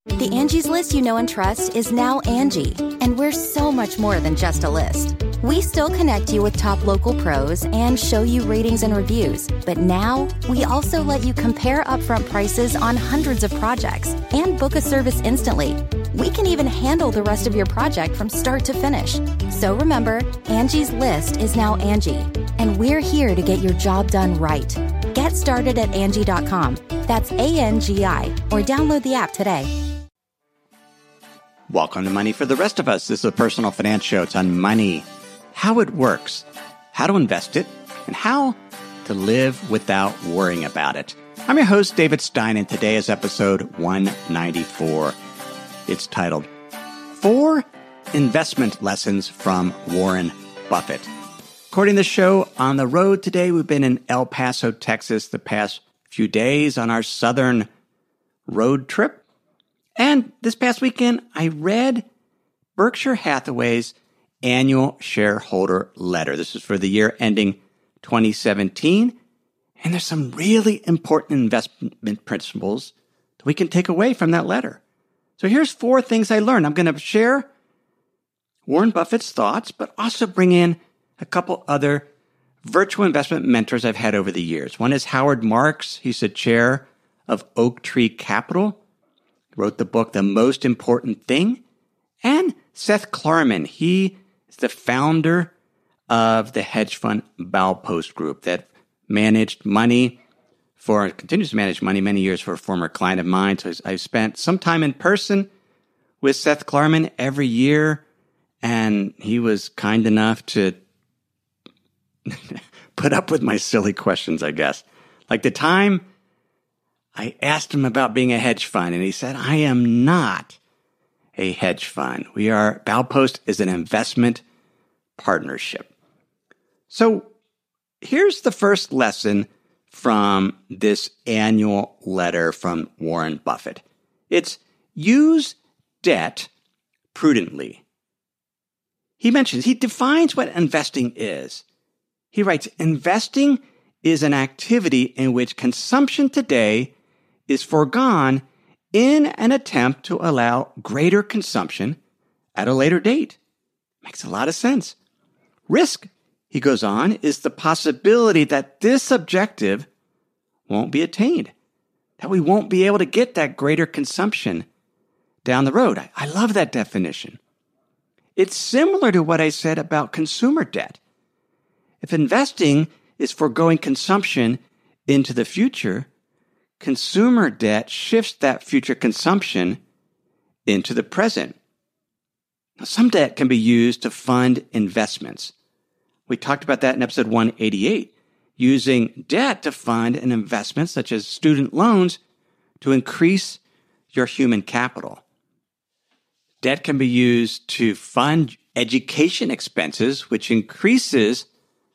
The Angie's List you know and trust is now Angie, and we're so much more than just a list. We still connect you with top local pros and show you ratings and reviews, but now we also let you compare upfront prices on hundreds of projects and book a service instantly. We can even handle the rest of your project from start to finish. So remember, Angie's List is now Angie, and we're here to get your job done right. Get started at Angie.com. That's ANGI, or download the app today. Welcome to Money for the Rest of Us. This is a personal finance show. It's on money, how it works, how to invest it, and how to live without worrying about it. I'm your host, David Stein, and today is episode 194. It's titled, 4 Investment Lessons from Warren Buffett. According to the show, on the road today, we've been in El Paso, Texas, the past few days on our southern road trip. And this past weekend, I read Berkshire Hathaway's annual shareholder letter. This is for the year ending 2017. And there's some really important investment principles that we can take away from that letter. So here's 4 things I learned. I'm going to share Warren Buffett's thoughts, but also bring in a couple other virtual investment mentors I've had over the years. One is Howard Marks. He's the chair of Oak Tree Capital. Wrote the book, The Most Important Thing. And Seth Klarman, he is the founder of the hedge fund Baupost Group that continues to manage money many years for a former client of mine. So I've spent some time in person with Seth Klarman every year, and he was kind enough to put up with my silly questions, I guess. Like the time I asked him about being a hedge fund, and he said, I am not a hedge fund. Baupost is an investment partnership. So here's the first lesson from this annual letter from Warren Buffett. It's use debt prudently. He defines what investing is. He writes, investing is an activity in which consumption today is foregone in an attempt to allow greater consumption at a later date. Makes a lot of sense. Risk, he goes on, is the possibility that this objective won't be attained, that we won't be able to get that greater consumption down the road. I love that definition. It's similar to what I said about consumer debt. If investing is foregoing consumption into the future, consumer debt shifts that future consumption into the present. Now, some debt can be used to fund investments. We talked about that in episode 188, using debt to fund an investment such as student loans to increase your human capital. Debt can be used to fund education expenses, which increases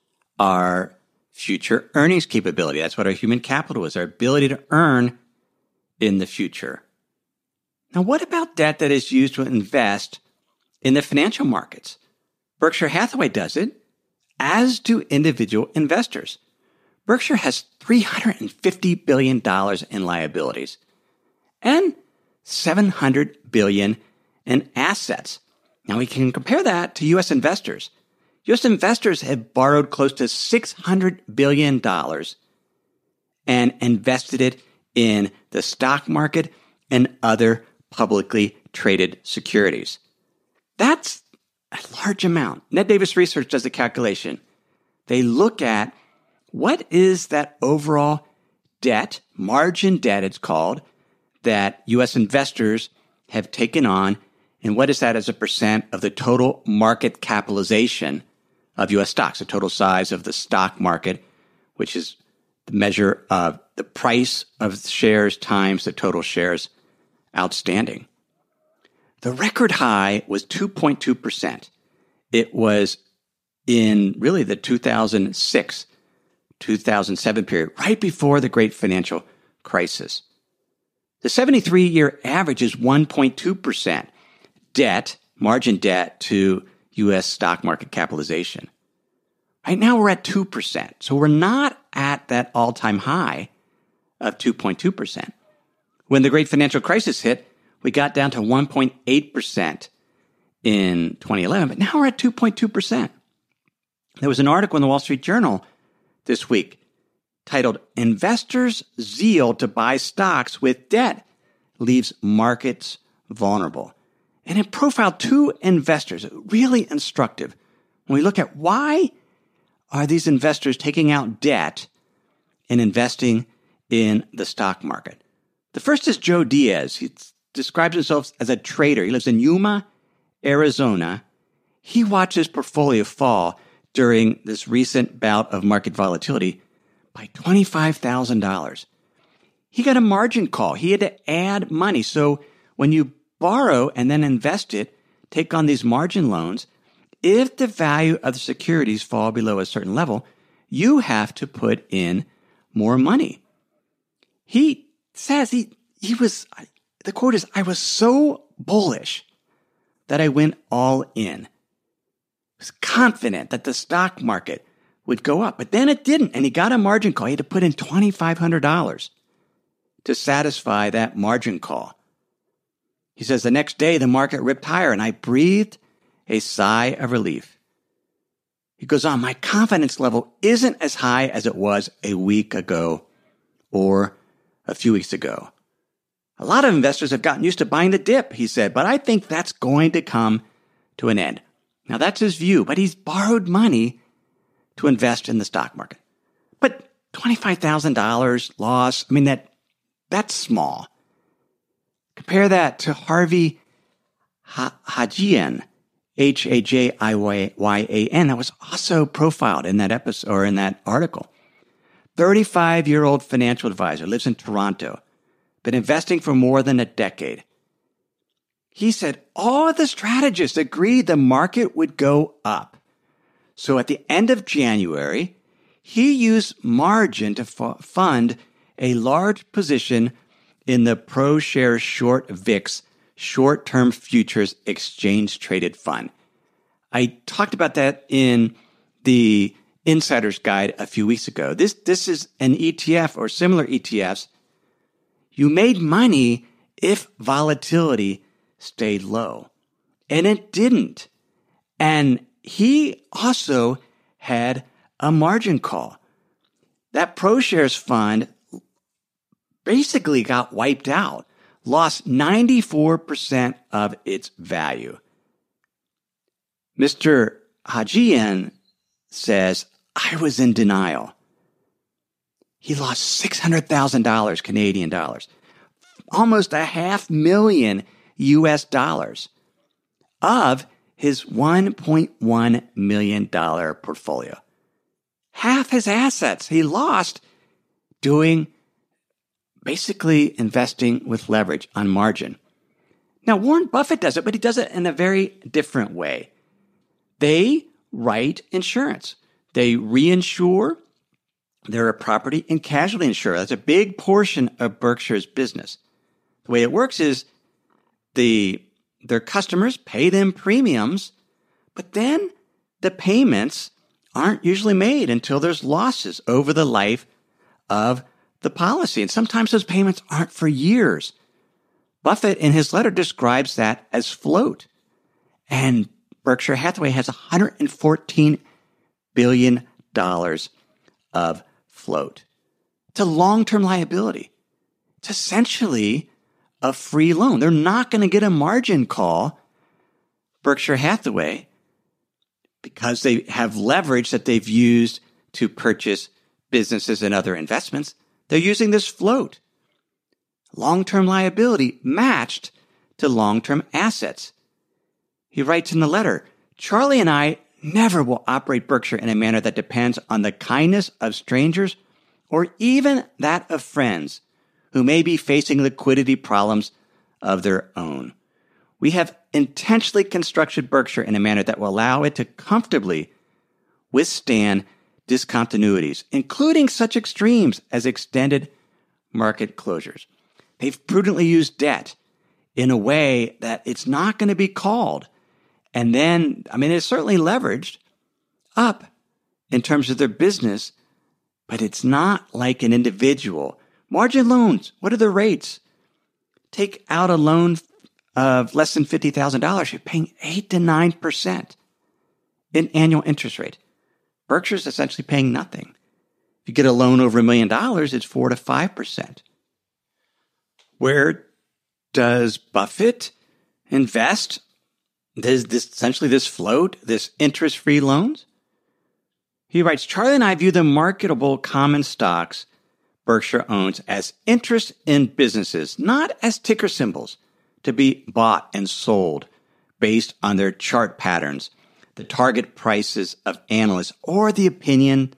our future earnings capability. That's what our human capital is, our ability to earn in the future. Now, what about debt that is used to invest in the financial markets? Berkshire Hathaway does it, as do individual investors. Berkshire has $350 billion in liabilities and $700 billion in assets. Now, we can compare that to U.S. investors. U.S. investors have borrowed close to $600 billion and invested it in the stock market and other publicly traded securities. That's a large amount. Ned Davis Research does the calculation. They look at what is that overall debt, margin debt it's called, that U.S. investors have taken on, and what is that as a percent of the total market capitalization of U.S. stocks, the total size of the stock market, which is the measure of the price of shares times the total shares outstanding. The record high was 2.2%. It was in really the 2006, 2007 period, right before the great financial crisis. The 73-year average is 1.2% debt, margin debt to U.S. stock market capitalization. Right now we're at 2%. So we're not at that all-time high of 2.2%. When the great financial crisis hit, We got down to 1.8% in 2011, but now we're at 2.2%. There was an article in the Wall Street Journal this week titled, "Investors' Zeal to Buy Stocks with Debt Leaves Markets Vulnerable." And it profiled two investors, really instructive. When we look at why are these investors taking out debt and investing in the stock market. The first is Joe Diaz. He describes himself as a trader. He lives in Yuma, Arizona. He watched his portfolio fall during this recent bout of market volatility by $25,000. He got a margin call. He had to add money. So when you borrow and then invest it, take on these margin loans, if the value of the securities fall below a certain level, you have to put in more money. He says he was, the quote is, "I was so bullish that I went all in. I was confident that the stock market would go up, but then it didn't, and he got a margin call. He had to put in $2,500 to satisfy that margin call." He says, "The next day, the market ripped higher, and I breathed a sigh of relief." He goes on, "My confidence level isn't as high as it was a week ago or a few weeks ago. A lot of investors have gotten used to buying the dip," he said, "but I think that's going to come to an end." Now, that's his view, but he's borrowed money to invest in the stock market. But $25,000 loss, I mean, that's small. Compare that to Harvey Hajian, Hajiyan, that was also profiled in that episode or in that article. 35-year-old financial advisor, lives in Toronto, been investing for more than a decade. He said all of the strategists agreed the market would go up. So at the end of January, he used margin to fund a large position in the ProShares Short VIX short-term futures exchange-traded fund. I talked about that in the Insider's Guide a few weeks ago. This is an ETF or similar ETFs. You made money if volatility stayed low. And it didn't. And he also had a margin call. That ProShares fund basically got wiped out, lost 94% of its value. Mr. Hajian says, "I was in denial." He lost $600,000 Canadian dollars, almost $500,000 US dollars of his $1.1 million portfolio. Half his assets he lost doing basically investing with leverage on margin. Now, Warren Buffett does it, but he does it in a very different way. They write insurance. They reinsure. They're a property and casualty insurer. That's a big portion of Berkshire's business. The way it works is their customers pay them premiums, but then the payments aren't usually made until there's losses over the life of the policy. And sometimes those payments aren't for years. Buffett, in his letter, describes that as float. And Berkshire Hathaway has $114 billion of float. It's a long-term liability. It's essentially a free loan. They're not going to get a margin call, Berkshire Hathaway, because they have leverage that they've used to purchase businesses and other investments. They're using this float. Long-term liability matched to long-term assets. He writes in the letter, "Charlie and I never will operate Berkshire in a manner that depends on the kindness of strangers or even that of friends who may be facing liquidity problems of their own. We have intentionally constructed Berkshire in a manner that will allow it to comfortably withstand discontinuities, including such extremes as extended market closures. They've prudently used debt in a way that it's not going to be called. And then, it's certainly leveraged up in terms of their business, but it's not like an individual. Margin loans, what are the rates? Take out a loan of less than $50,000, you're paying 8 to 9% in annual interest rate. Berkshire's essentially paying nothing. If you get a loan over $1 million, it's 4 to 5%. Where does Buffett invest this float, this interest-free loans? He writes, Charlie and I view the marketable common stocks Berkshire owns as interest in businesses, not as ticker symbols to be bought and sold based on their chart patterns, the target prices of analysts, or the opinions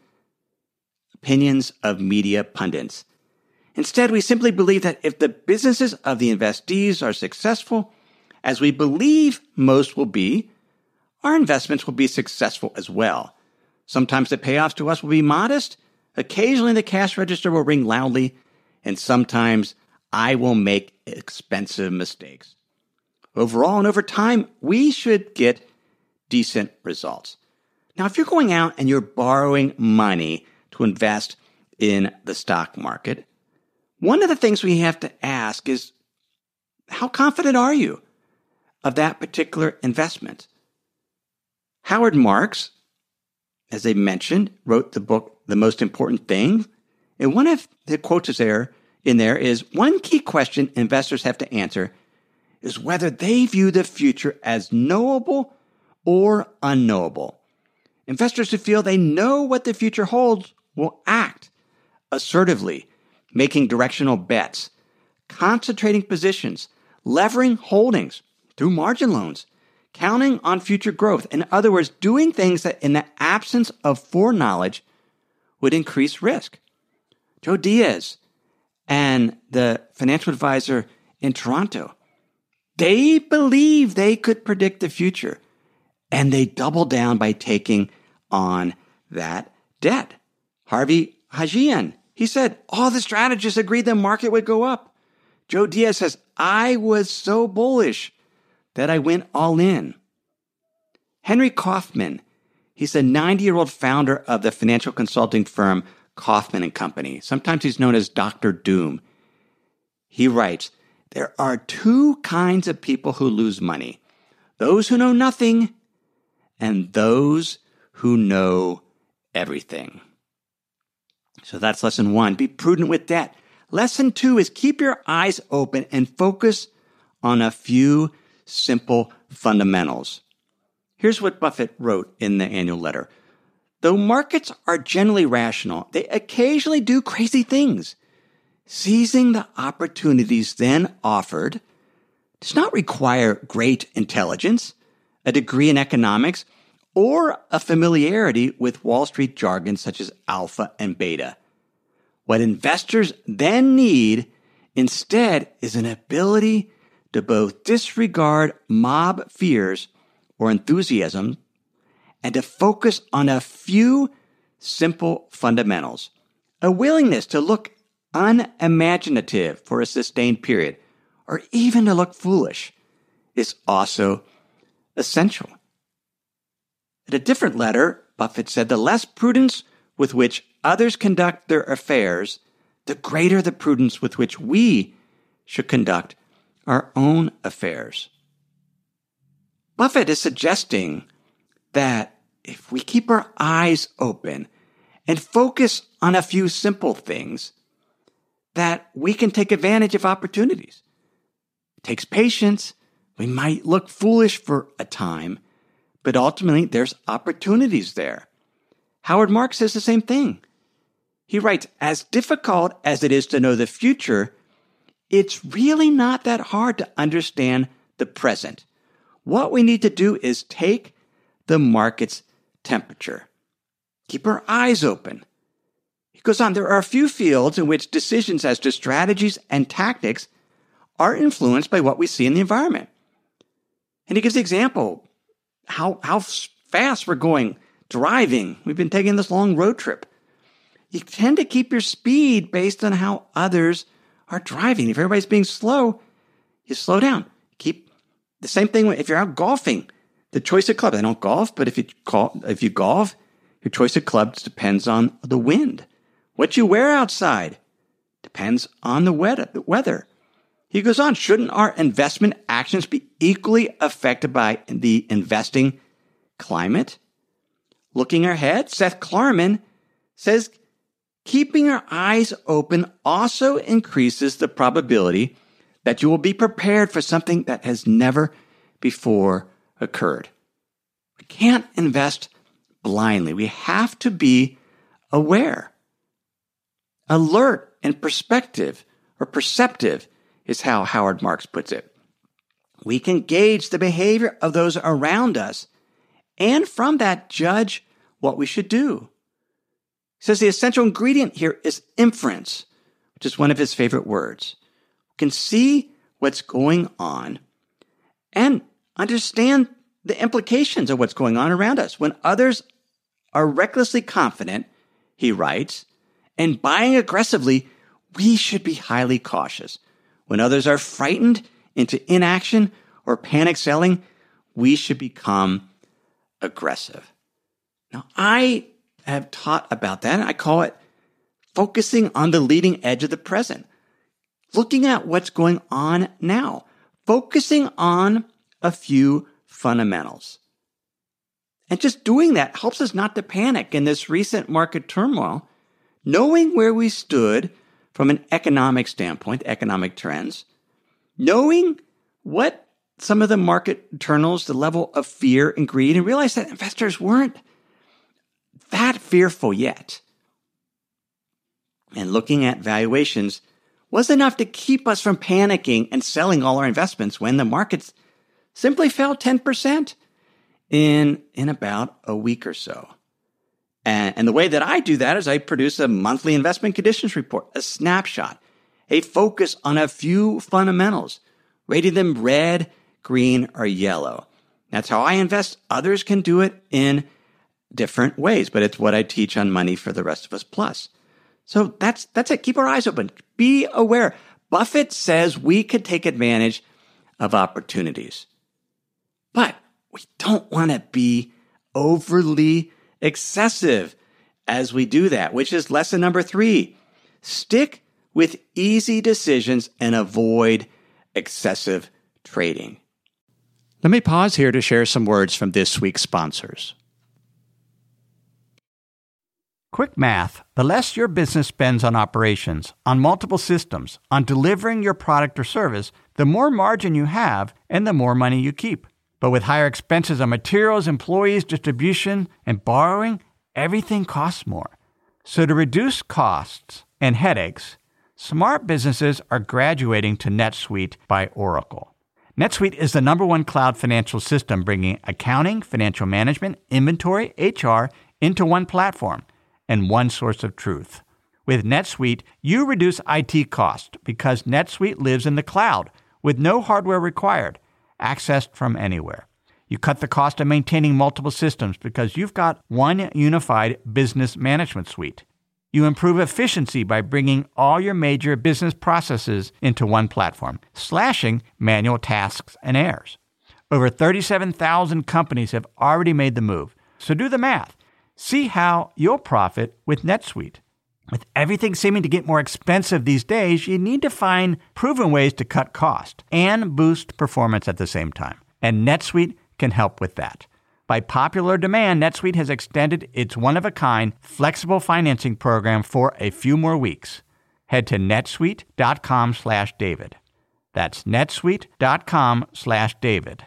of media pundits. Instead, we simply believe that if the businesses of the investees are successful, as we believe most will be, our investments will be successful as well. Sometimes the payoffs to us will be modest. Occasionally the cash register will ring loudly, and sometimes I will make expensive mistakes. Overall and over time, we should get decent results. Now, if you're going out and you're borrowing money to invest in the stock market, one of the things we have to ask is, how confident are you of that particular investment? Howard Marks, as I mentioned, wrote the book, The Most Important Thing. And one of the quotes in there is, one key question investors have to answer is whether they view the future as knowable or unknowable. Investors who feel they know what the future holds will act assertively, making directional bets, concentrating positions, levering holdings through margin loans, counting on future growth. In other words, doing things that in the absence of foreknowledge would increase risk. Joe Diaz and the financial advisor in Toronto, they believe they could predict the future, and they double down by taking on that debt. Harvey Hajian, he said, all the strategists agreed the market would go up. Joe Diaz says, I was so bullish that I went all in. Henry Kaufman, he's a 90-year-old founder of the financial consulting firm Kaufman & Company. Sometimes he's known as Dr. Doom. He writes, there are two kinds of people who lose money. Those who know nothing and those who know everything. So that's lesson 1. Be prudent with debt. Lesson 2 is keep your eyes open and focus on a few simple fundamentals. Here's what Buffett wrote in the annual letter. Though markets are generally rational, they occasionally do crazy things. Seizing the opportunities then offered does not require great intelligence, a degree in economics, or a familiarity with Wall Street jargon such as alpha and beta. What investors then need instead is an ability to both disregard mob fears or enthusiasm and to focus on a few simple fundamentals. A willingness to look unimaginative for a sustained period, or even to look foolish, is also essential. In a different letter, Buffett said, the less prudence with which others conduct their affairs, the greater the prudence with which we should conduct our own affairs. Buffett is suggesting that if we keep our eyes open and focus on a few simple things, that we can take advantage of opportunities. It takes patience. We might look foolish for a time, but ultimately there's opportunities there. Howard Marks says the same thing. He writes, as difficult as it is to know the future, it's really not that hard to understand the present. What we need to do is take the market's temperature. Keep our eyes open. He goes on, there are a few fields in which decisions as to strategies and tactics are influenced by what we see in the environment. And he gives the example, how fast we're going driving. We've been taking this long road trip. You tend to keep your speed based on how others are driving. If everybody's being slow, you slow down. Keep the same thing if you're out golfing. The choice of clubs. I don't golf, but if you golf, your choice of clubs depends on the wind. What you wear outside depends on the weather. He goes on, shouldn't our investment actions be equally affected by the investing climate? Looking ahead, Seth Klarman says keeping our eyes open also increases the probability that you will be prepared for something that has never before occurred. We can't invest blindly. We have to be aware. Alert and perceptive is how Howard Marks puts it. We can gauge the behavior of those around us and from that judge what we should do. He says the essential ingredient here is inference, which is one of his favorite words. We can see what's going on and understand the implications of what's going on around us. When others are recklessly confident, he writes, and buying aggressively, we should be highly cautious. When others are frightened into inaction or panic selling, we should become aggressive. Now, I have taught about that, and I call it focusing on the leading edge of the present, looking at what's going on now, focusing on a few fundamentals. And just doing that helps us not to panic in this recent market turmoil, knowing where we stood from an economic standpoint, economic trends, knowing what some of the market internals, the level of fear and greed, and realize that investors weren't that fearful yet. And looking at valuations was enough to keep us from panicking and selling all our investments when the markets simply fell 10% in about a week or so. And the way that I do that is I produce a monthly investment conditions report, a snapshot, a focus on a few fundamentals, rating them red, green, or yellow. That's how I invest. Others can do it in different ways, but it's what I teach on Money for the Rest of Us Plus. So that's it. Keep our eyes open. Be aware. Buffett says we could take advantage of opportunities, but we don't want to be overly excessive as we do that, which is lesson number 3. Stick with easy decisions and avoid excessive trading. Let me pause here to share some words from this week's sponsors. Quick math. The less your business spends on operations, on multiple systems, on delivering your product or service, the more margin you have and the more money you keep. But with higher expenses on materials, employees, distribution, and borrowing, everything costs more. So to reduce costs and headaches, smart businesses are graduating to NetSuite by Oracle. NetSuite is the #1 cloud financial system bringing accounting, financial management, inventory, HR into one platform and one source of truth. With NetSuite, you reduce IT costs because NetSuite lives in the cloud with no hardware required, accessed from anywhere. You cut the cost of maintaining multiple systems because you've got one unified business management suite. You improve efficiency by bringing all your major business processes into one platform, slashing manual tasks and errors. Over 37,000 companies have already made the move. So do the math. See how you'll profit with NetSuite. With everything seeming to get more expensive these days, you need to find proven ways to cut cost and boost performance at the same time. And NetSuite can help with that. By popular demand, NetSuite has extended its one-of-a-kind flexible financing program for a few more weeks. Head to netsuite.com/David. That's netsuite.com/David.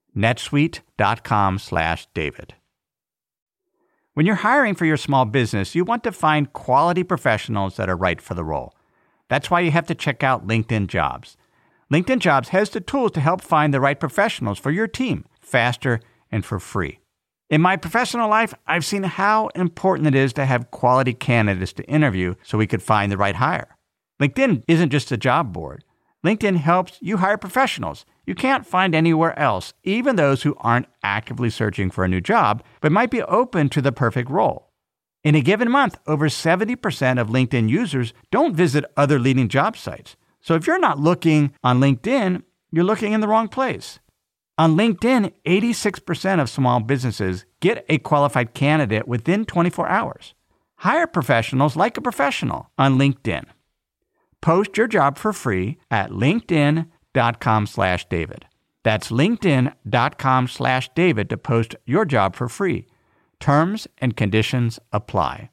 netsuite.com/David. When you're hiring for your small business, you want to find quality professionals that are right for the role. That's why you have to check out LinkedIn Jobs. LinkedIn Jobs has the tools to help find the right professionals for your team faster and for free. In my professional life, I've seen how important it is to have quality candidates to interview so we could find the right hire. LinkedIn isn't just a job board. LinkedIn helps you hire professionals you can't find anywhere else, even those who aren't actively searching for a new job, but might be open to the perfect role. In a given month, over 70% of LinkedIn users don't visit other leading job sites. So if you're not looking on LinkedIn, you're looking in the wrong place. On LinkedIn, 86% of small businesses get a qualified candidate within 24 hours. Hire professionals like a professional on LinkedIn. Post your job for free at linkedin.com/David. That's linkedin.com/David to post your job for free. Terms and conditions apply.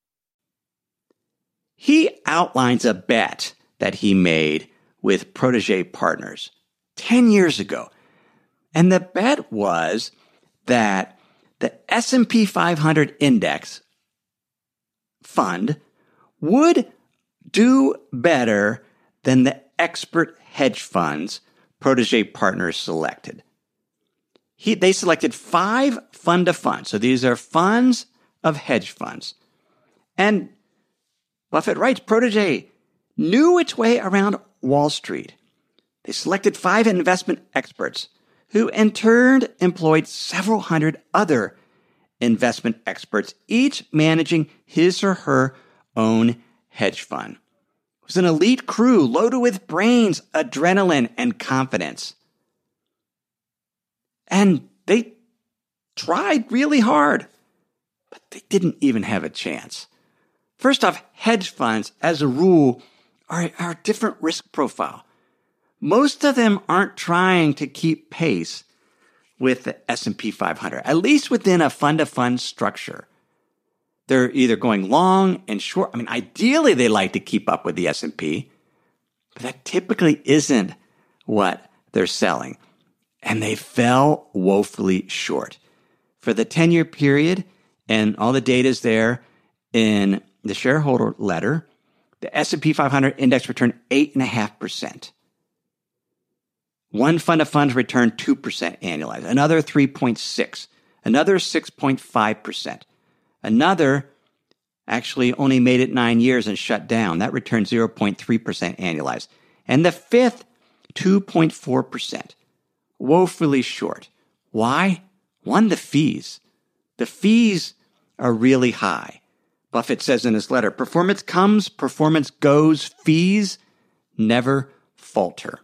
He outlines a bet that he made with Protege Partners 10 years ago. And the bet was that the S&P 500 index fund would do better than the expert hedge funds Protege Partners selected. They selected 5 fund-to-funds. So these are funds of hedge funds. And Buffett writes, Protege knew its way around Wall Street. They selected 5 investment experts who in turn employed several hundred other investment experts, each managing his or her own hedge fund. It was an elite crew loaded with brains, adrenaline, and confidence. And they tried really hard, but they didn't even have a chance. First off, hedge funds, as a rule, are a different risk profile. Most of them aren't trying to keep pace with the S&P 500, at least within a fund-to-fund structure. They're either going long and short. I mean, ideally, they like to keep up with the S&P, but that typically isn't what they're selling. And they fell woefully short. For the 10-year period, and all the data is there in the shareholder letter, the S&P 500 index returned 8.5%. One fund of funds returned 2% annualized, another 3.6%, another 6.5%. Another actually only made it 9 years and shut down. That returned 0.3% annualized. And the fifth, 2.4%. Woefully short. Why? One, the fees. The fees are really high. Buffett says in his letter, performance comes, performance goes, fees never falter.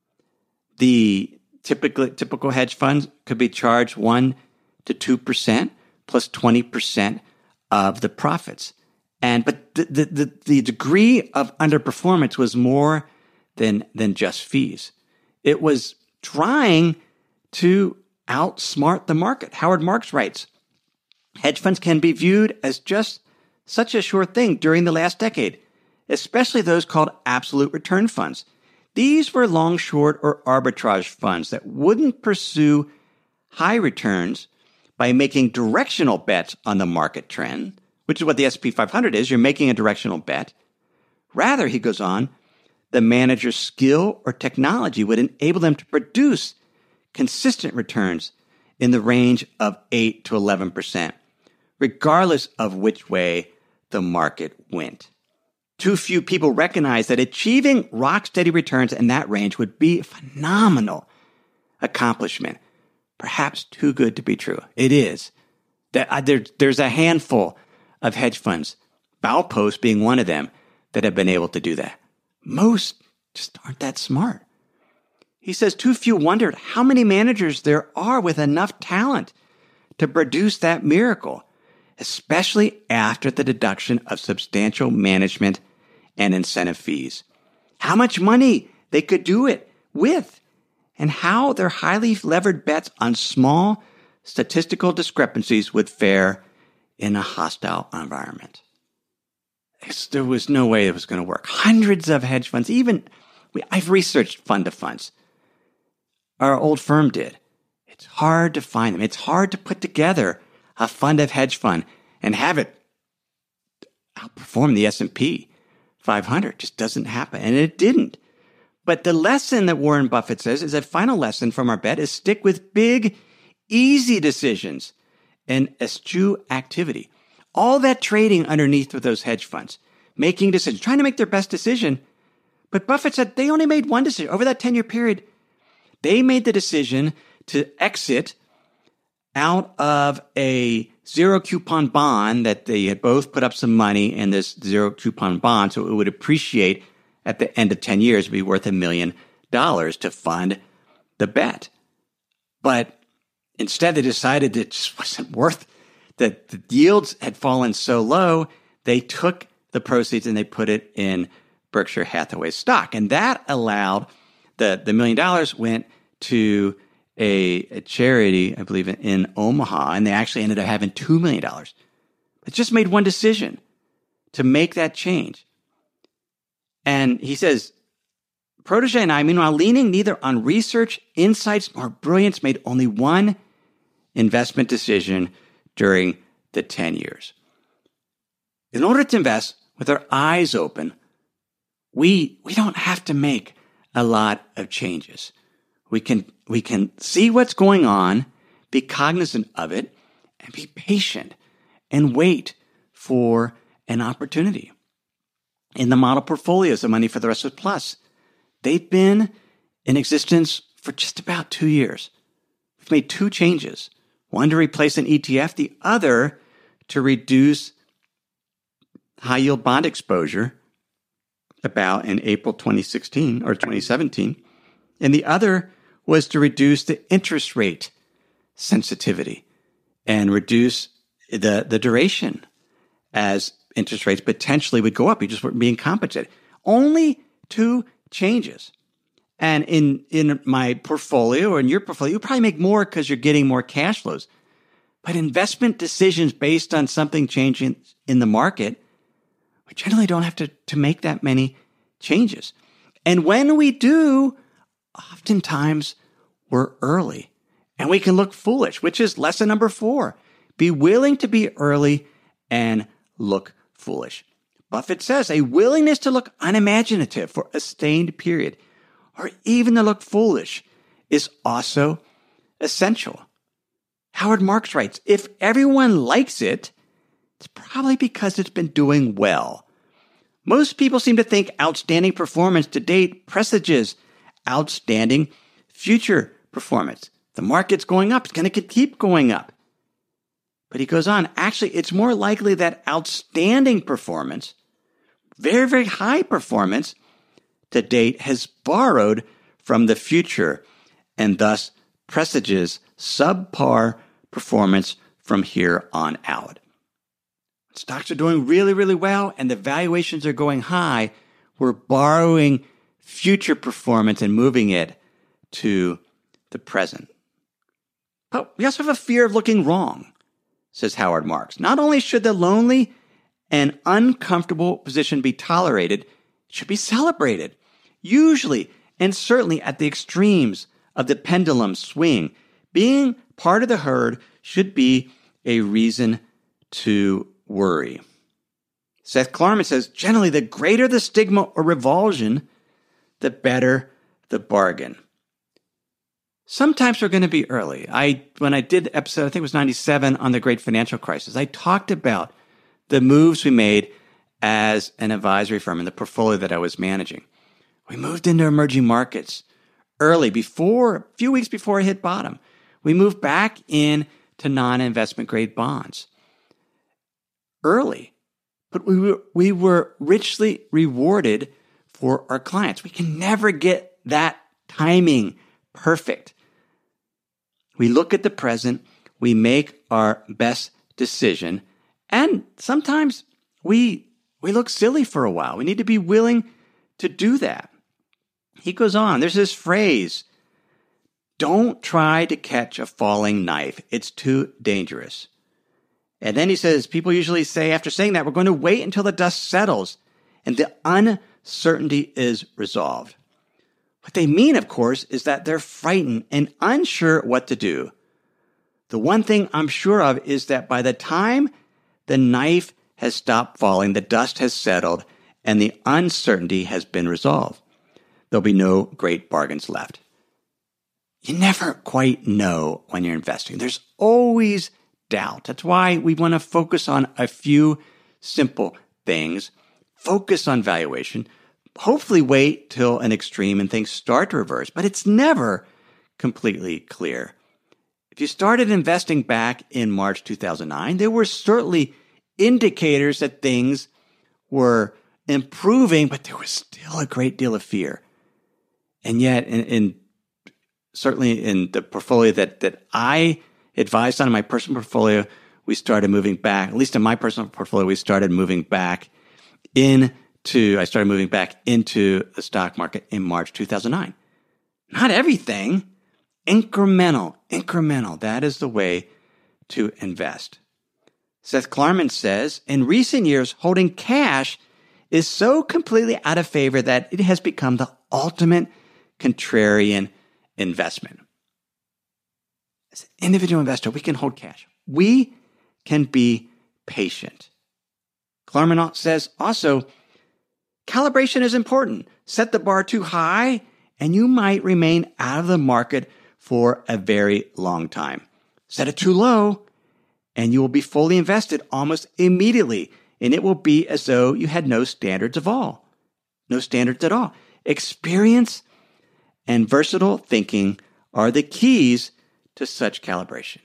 The typical hedge funds could be charged 1 to 2% plus 20% of the profits. But the degree of underperformance was more than just fees. It was trying to outsmart the market. Howard Marks writes, hedge funds can be viewed as just such a sure thing during the last decade, especially those called absolute return funds. These were long, short, or arbitrage funds that wouldn't pursue high returns by making directional bets on the market trend, which is what the S&P 500 is. You're making a directional bet. Rather, he goes on, the manager's skill or technology would enable them to produce consistent returns in the range of 8 to 11%, regardless of which way the market went. Too few people recognize that achieving rock-steady returns in that range would be a phenomenal accomplishment. Perhaps too good to be true. It is. There's a handful of hedge funds, Baupost being one of them, that have been able to do that. Most just aren't that smart. He says too few wondered how many managers there are with enough talent to produce that miracle, especially after the deduction of substantial management and incentive fees. How much money they could do it with, and how their highly levered bets on small statistical discrepancies would fare in a hostile environment. There was no way it was going to work. Hundreds of hedge funds, I've researched fund of funds. Our old firm did. It's hard to find them. It's hard to put together a fund of hedge fund and have it outperform the S&P 500. Just doesn't happen. And it didn't. But the lesson that Warren Buffett says is a final lesson from our bet is stick with big, easy decisions and eschew activity. All that trading underneath with those hedge funds, making decisions, trying to make their best decision. But Buffett said they only made one decision. Over that 10-year period, they made the decision to exit out of a zero coupon bond that they had both put up some money in this zero coupon bond, so it would appreciate at the end of 10 years, be worth $1 million to fund the bet. But instead, they decided it just wasn't worth that. The yields had fallen so low, they took the proceeds and they put it in Berkshire Hathaway stock. And that allowed the $1 million went to a charity, I believe, in Omaha, and they actually ended up having $2 million. It just made one decision to make that change. And he says, Protégé and I, meanwhile, leaning neither on research, insights, nor brilliance, made only one investment decision during the 10 years. In order to invest with our eyes open, we don't have to make a lot of changes. We can see what's going on, be cognizant of it, and be patient and wait for an opportunity. In the model portfolios of Money for the Rest of Plus, they've been in existence for just about 2 years. We've made 2 changes, one to replace an ETF, the other to reduce high-yield bond exposure about in April 2016 or 2017, and the other was to reduce the interest rate sensitivity and reduce the duration as interest rates potentially would go up. You just weren't being compensated. Only 2 changes. And in my portfolio or in your portfolio, you probably make more because you're getting more cash flows. But investment decisions based on something changing in the market, we generally don't have to make that many changes. And when we do, oftentimes we're early and we can look foolish, which is lesson number 4. Be willing to be early and look foolish. Buffett says a willingness to look unimaginative for a sustained period or even to look foolish is also essential. Howard Marks writes, if everyone likes it, it's probably because it's been doing well. Most people seem to think outstanding performance to date presages outstanding future performance. The market's going up. It's going to keep going up. But he goes on, actually, it's more likely that outstanding performance, very, very high performance to date, has borrowed from the future and thus presages subpar performance from here on out. Stocks are doing really, really well and the valuations are going high. We're borrowing future performance and moving it to the present. But we also have a fear of looking wrong, says Howard Marks. Not only should the lonely and uncomfortable position be tolerated, it should be celebrated. Usually, and certainly at the extremes of the pendulum swing, being part of the herd should be a reason to worry. Seth Klarman says, generally, the greater the stigma or revulsion, the better the bargain. Sometimes we're going to be early. When I did the episode, I think it was 97 on the great financial crisis, I talked about the moves we made as an advisory firm in the portfolio that I was managing. We moved into emerging markets early, a few weeks before it hit bottom. We moved back into non-investment grade bonds early, but we were richly rewarded for our clients. We can never get that timing perfect. We look at the present, we make our best decision, and sometimes we look silly for a while. We need to be willing to do that. He goes on, there's this phrase, don't try to catch a falling knife. It's too dangerous. And then he says, people usually say after saying that, we're going to wait until the dust settles and the uncertainty is resolved. What they mean, of course, is that they're frightened and unsure what to do. The one thing I'm sure of is that by the time the knife has stopped falling, the dust has settled, and the uncertainty has been resolved, there'll be no great bargains left. You never quite know when you're investing. There's always doubt. That's why we want to focus on a few simple things, focus on valuation, hopefully wait till an extreme and things start to reverse, but it's never completely clear. If you started investing back in March 2009, there were certainly indicators that things were improving, but there was still a great deal of fear. And yet, certainly in the portfolio that I advised on in my personal portfolio, we started moving back, at least in my personal portfolio, we started moving back into I started moving back into the stock market in March 2009. Not everything. Incremental. That is the way to invest. Seth Klarman says, in recent years, holding cash is so completely out of favor that it has become the ultimate contrarian investment. As an individual investor, we can hold cash. We can be patient. Klarman says also, calibration is important. Set the bar too high, and you might remain out of the market for a very long time. Set it too low, and you will be fully invested almost immediately, and it will be as though you had no standards at all. Experience and versatile thinking are the keys to such calibration.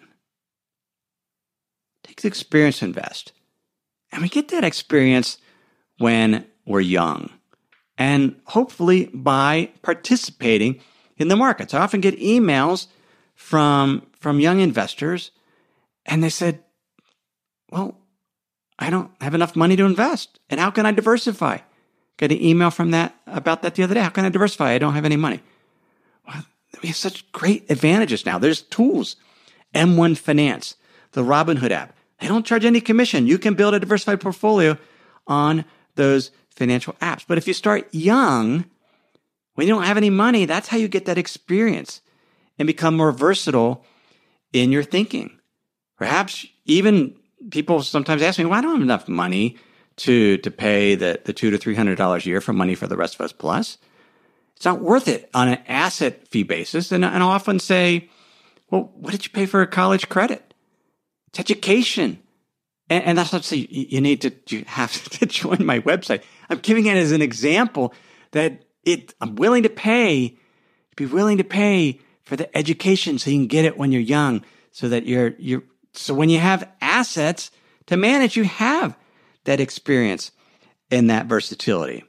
It takes experience to invest. And we get that experience when we're young, and hopefully by participating in the markets. I often get emails from young investors, and they said, well, I don't have enough money to invest, and how can I diversify? Got an email about that the other day. How can I diversify? I don't have any money. Well, we have such great advantages now. There's tools. M1 Finance, the Robinhood app. They don't charge any commission. You can build a diversified portfolio on those financial apps. But if you start young, when you don't have any money, that's how you get that experience and become more versatile in your thinking. Perhaps even people sometimes ask me, well, I don't have enough money to pay the $200 to $300 a year for Money for the Rest of Us Plus. It's not worth it on an asset fee basis. And I'll often say, well, what did you pay for a college credit? It's education. And that's not to say you have to join my website. I'm giving it as an example that I'm willing to pay for the education so you can get it when you're young, so that so when you have assets to manage, you have that experience and that versatility.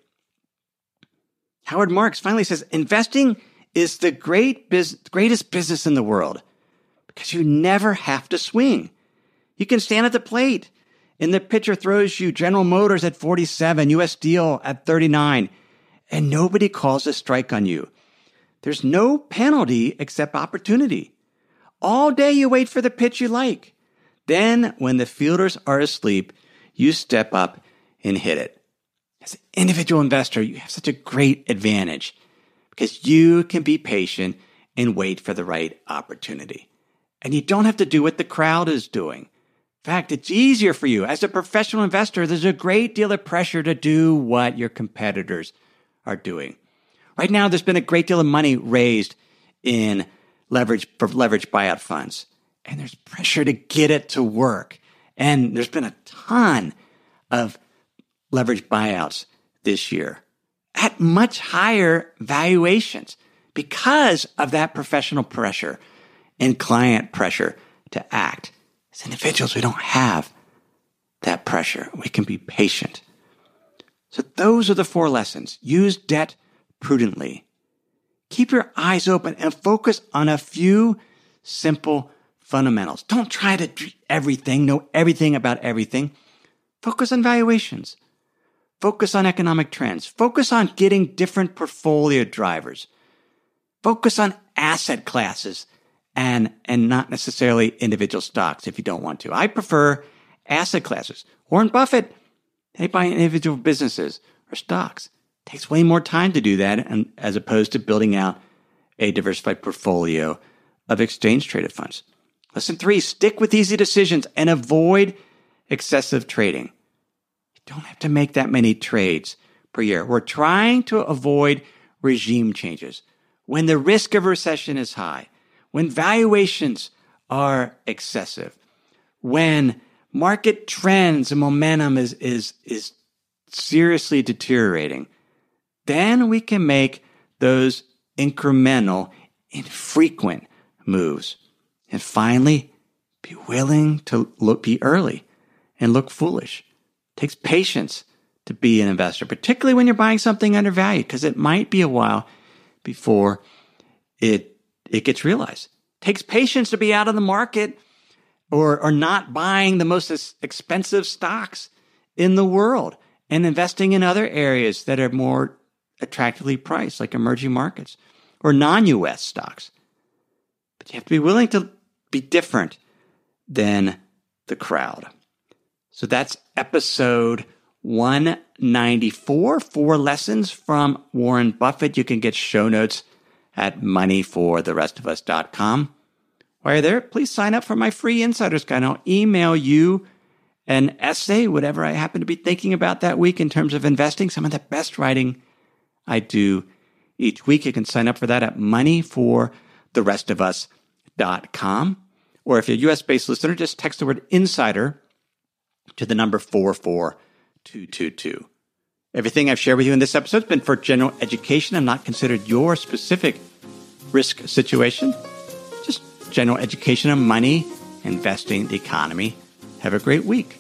Howard Marks finally says, investing is the greatest business in the world because you never have to swing. You can stand at the plate, and the pitcher throws you General Motors at 47, U.S. Steel at 39, and nobody calls a strike on you. There's no penalty except opportunity. All day you wait for the pitch you like. Then, when the fielders are asleep, you step up and hit it. As an individual investor, you have such a great advantage because you can be patient and wait for the right opportunity. And you don't have to do what the crowd is doing. In fact, it's easier for you. As a professional investor, there's a great deal of pressure to do what your competitors are doing. Right now, there's been a great deal of money raised in leverage buyout funds, and there's pressure to get it to work. And there's been a ton of leverage buyouts this year at much higher valuations because of that professional pressure and client pressure to act. As individuals, we don't have that pressure. We can be patient. So those are the 4 lessons. Use debt prudently. Keep your eyes open and focus on a few simple fundamentals. Don't try to do everything, know everything about everything. Focus on valuations. Focus on economic trends. Focus on getting different portfolio drivers. Focus on asset classes and not necessarily individual stocks if you don't want to. I prefer asset classes. Warren Buffett, they buy individual businesses or stocks. It takes way more time to do that as opposed to building out a diversified portfolio of exchange-traded funds. Lesson 3, stick with easy decisions and avoid excessive trading. You don't have to make that many trades per year. We're trying to avoid regime changes when the risk of recession is high, when valuations are excessive, when market trends and momentum is seriously deteriorating, then we can make those incremental, infrequent moves. And finally, be willing to be early and look foolish. It takes patience to be an investor, particularly when you're buying something undervalued, because it might be a while before it gets realized. It takes patience to be out of the market or not buying the most expensive stocks in the world and investing in other areas that are more attractively priced, like emerging markets or non-U.S. stocks. But you have to be willing to be different than the crowd. So that's episode 194, 4 lessons from Warren Buffett. You can get show notes at moneyfortherestofus.com. While you're there, please sign up for my free Insider's Guide. I'll email you an essay, whatever I happen to be thinking about that week in terms of investing, some of the best writing I do each week. You can sign up for that at moneyfortherestofus.com. Or if you're a U.S.-based listener, just text the word insider to the number 44222. Everything I've shared with you in this episode has been for general education and not considered your specific risk situation. Just general education on money, investing, the economy. Have a great week.